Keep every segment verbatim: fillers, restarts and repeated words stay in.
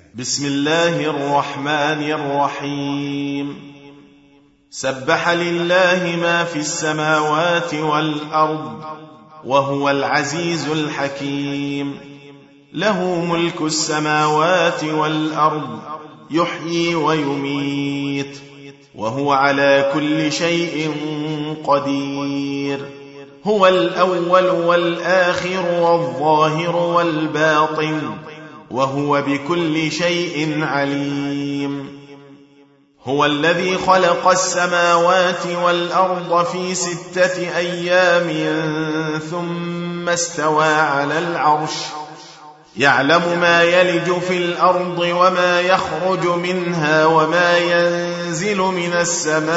بسم الله الرحمن الرحيم سبح لله ما في السماوات والأرض وهو العزيز الحكيم له ملك السماوات والأرض يحيي ويميت وهو على كل شيء قدير هو الأول والآخر والظاهر والباطن وهو بكل شيء عليم هو الذي خلق السماوات والأرض في ستة أيام ثم استوى على العرش يعلم ما يلج في الأرض وما يخرج منها وما ينزل من السماء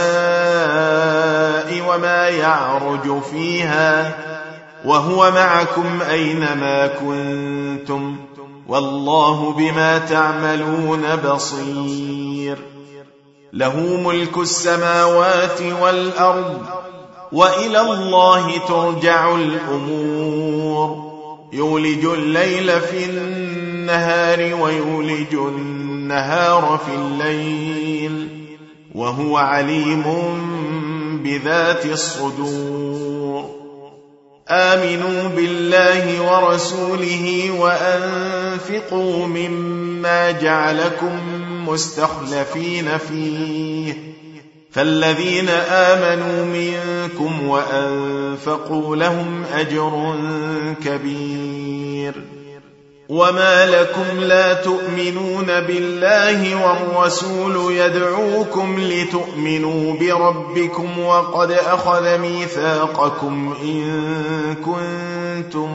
وما يعرج فيها وهو معكم أينما كنتم والله بما تعملون بصير له ملك السماوات والأرض وإلى الله ترجع الأمور يولج الليل في النهار ويولج النهار في الليل وهو عليم بذات الصدور آمنوا بالله ورسوله وأنفقوا مما جعلكم مستخلفين فيه فالذين آمنوا منكم وأنفقوا لهم أجر كبير وما لكم لا تؤمنون بالله والرسول يدعوكم لتؤمنوا بربكم وقد أخذ ميثاقكم إن كنتم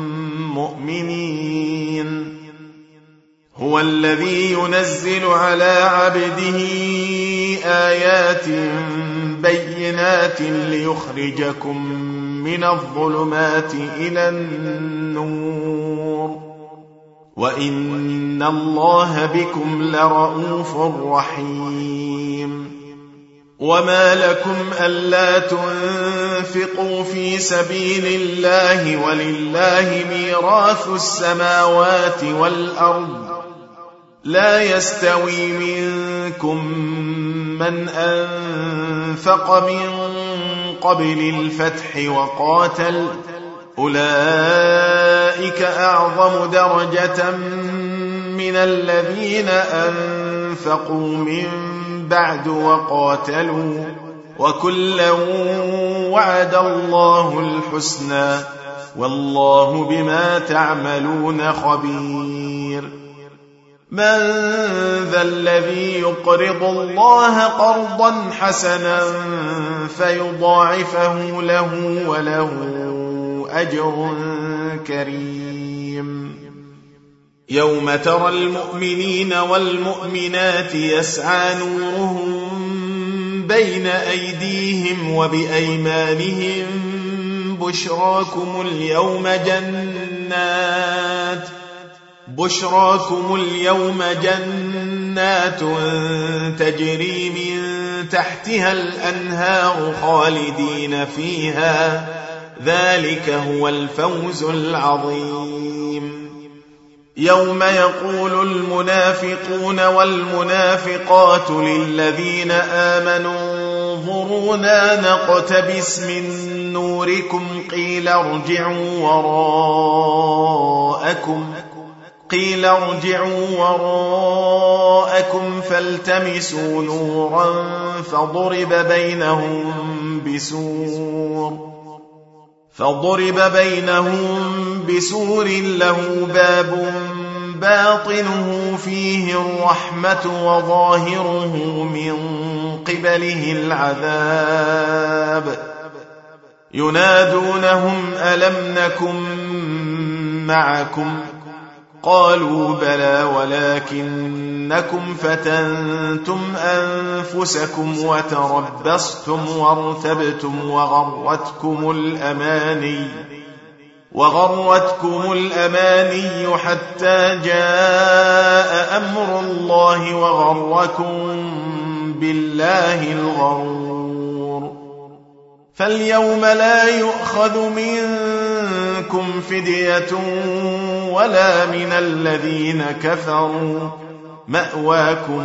مؤمنين هو الذي ينزل على عبده آيات بينات ليخرجكم من الظلمات إلى النور وإن الله بكم لرءوف رحيم وما لكم ألا تنفقوا في سبيل الله ولله ميراث السماوات والأرض لا يستوي منكم من أنفق من قبل الفتح وقاتل أولئك أعظم درجة من الذين أنفقوا من بعد وقاتلوا وكلا وعد الله الحسنى والله بما تعملون خبير من ذا الذي يقرض الله قرضا حسنا فيضاعفه له وله أجر كريم يوم ترى المؤمنين والمؤمنات يسعى نورهم بين أيديهم وبأيمانهم بشراكم اليوم جنات بشراكم اليوم جنات تجري من تحتها الأنهار خالدين فيها ذلك هو الفوز العظيم يوم يقول المنافقون والمنافقات للذين آمنوا انظرونا نقتبس من نوركم قيل ارجعوا وراءكم قيل ارجعوا وراءكم فالتمسوا نورا فضرب بينهم بسور فضرب بينهم بسور له باب باطنه فيه الرحمة وظاهره من قبله العذاب ينادونهم ألم نكن معكم قالوا بلى ولكنكم فتنتم أنفسكم وتربصتم وارتبتم وغرتكم الأماني وغرتكم الأماني حتى جاء أمر الله وغركم بالله الغرور فاليوم لا يؤخذ منكم فدية ولا من الذين كفروا مأواكم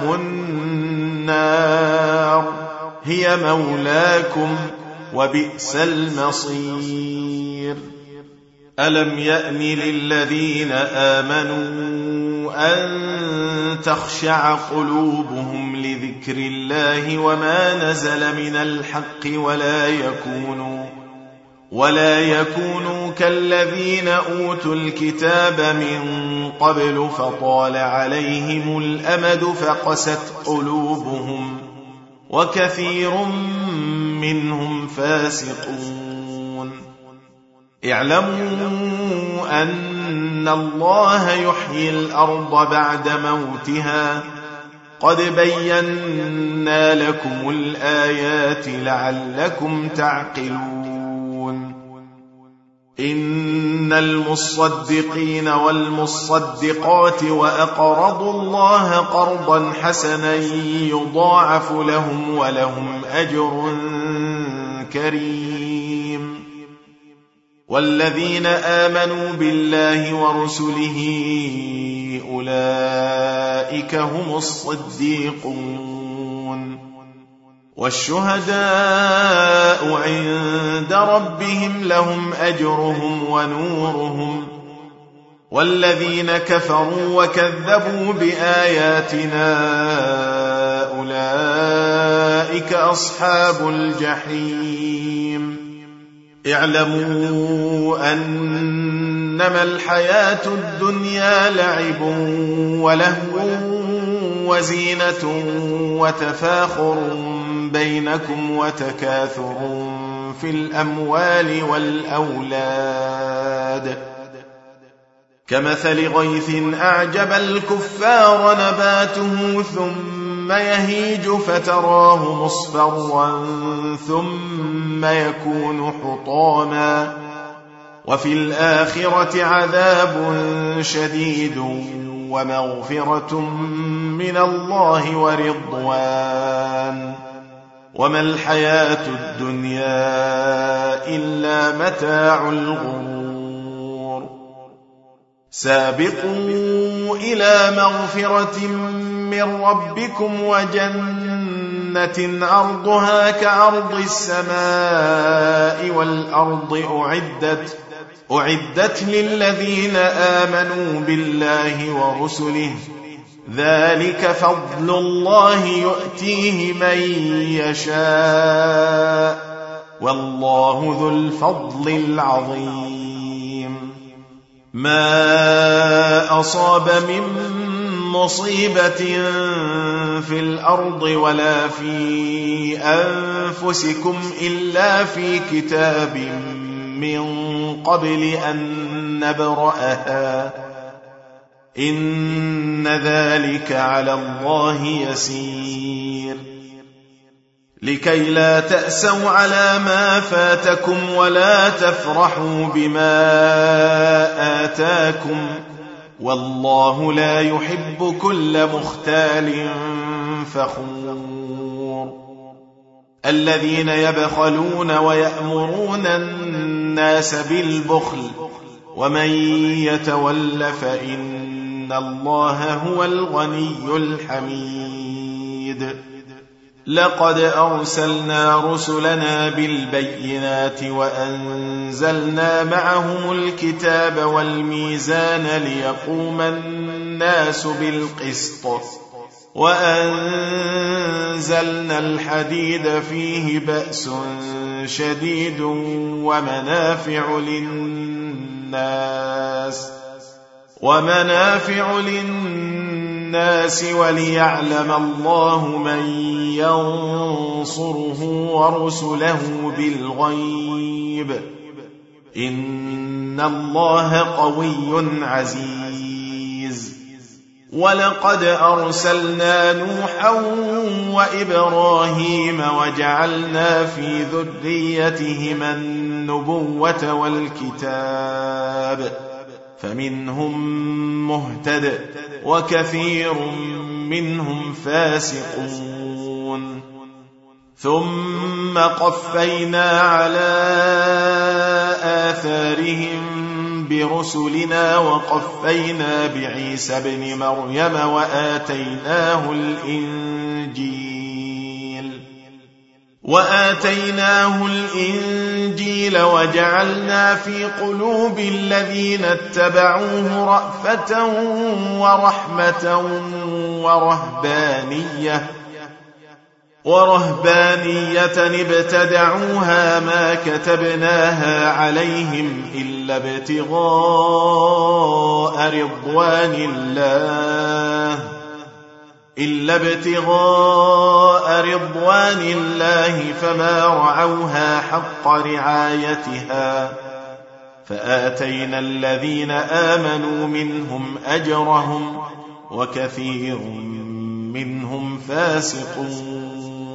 النار هي مولاكم وبئس المصير. ألم يأن للذين آمنوا أن تخشع قلوبهم لذكر الله وما نزل من الحق ولا يكونوا ولا يكونوا كالذين أوتوا الكتاب من قبل فطال عليهم الأمد فقست قلوبهم وكثير منهم فاسقون. اعلموا أن الله يحيي الأرض بعد موتها قد بينا لكم الآيات لعلكم تعقلون. إن المصدقين والمصدقات وأقرضوا الله قرضا حسنا يضاعف لهم ولهم أجر كريم. والذين آمنوا بالله ورسله أولئك هم الصديقون. والشهداء عند ربهم لهم أجرهم ونورهم. والذين كفروا وكذبوا بآياتنا أولئك أصحاب الجحيم. اعلموا أنما الحياة الدنيا لعب ولهو وزينة وتفاخر بينكم وتكاثر في الأموال والأولاد كمثل غيث أعجب الكفار نباته ثم يهيج فتراه مصفرا ثم يكون حطاما وفي الآخرة عذاب شديد ومغفرة من الله ورضوان وما الحياة الدنيا إلا متاع الغرور. سابقوا إلى مغفرة من ربكم وجنة عرضها كعرض السماء والأرض أعدت أعدت للذين آمنوا بالله ورسله ذلك فضل الله يؤتيه من يشاء والله ذو الفضل العظيم. ما أصاب من مصيبة في الأرض ولا في أنفسكم إلا في كتاب من قبل أن نبرأها إن ذلك على الله يسير. لكي لا تأسوا على ما فاتكم ولا تفرحوا بما آتاكم والله لا يحب كل مختال فخور. الذين يبخلون ويأمرون الناس بالبخل ومن يتول فإن الله هو الغني الحميد. لقد أرسلنا رسلنا بالبينات وأنزلنا معهم الكتاب والميزان ليقوم الناس بالقسط وأنزلنا الحديد فيه بأس شديد ومنافع للناس ومنافع للناس وليعلم الله من ينصره ورسله بالغيب إن الله قوي عزيز. ولقد أرسلنا نوحا وإبراهيم وجعلنا في ذريتهما النبوة والكتاب فمنهم مهتد وكثير منهم فاسقون. ثم قفينا على آثارهم برسلنا وقفينا بعيسى ابن مريم وآتيناه الإنجيل وآتيناه الإنجيل وجعلنا في قلوب الذين اتبعوه رأفة ورحمة ورهبانية ورهبانية ابتدعوها ما كتبناها عليهم إلا ابتغاء رضوان الله إلا ابتغاء رضوان الله فما رعوها حق رعايتها فآتينا الذين آمنوا منهم أجرهم وكثير منهم فاسقون.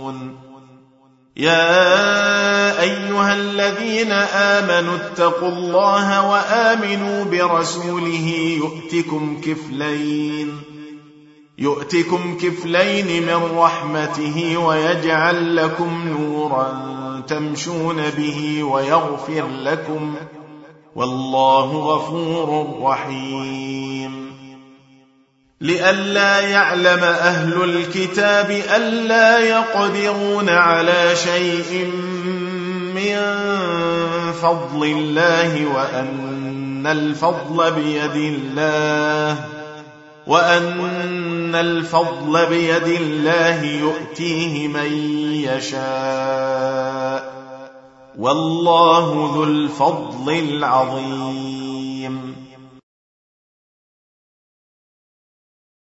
يا أيها الذين آمنوا اتقوا الله وآمنوا برسوله يؤتكم كفلين يؤتكم كفلين من رحمته ويجعل لكم نورا تمشون به ويغفر لكم والله غفور رحيم. لئلا يعلم أهل الكتاب ألا يقدرون على شيء من فضل الله وأن الفضل بيد الله وأن الفضل بيد الله يؤتيه من يشاء والله ذو الفضل العظيم.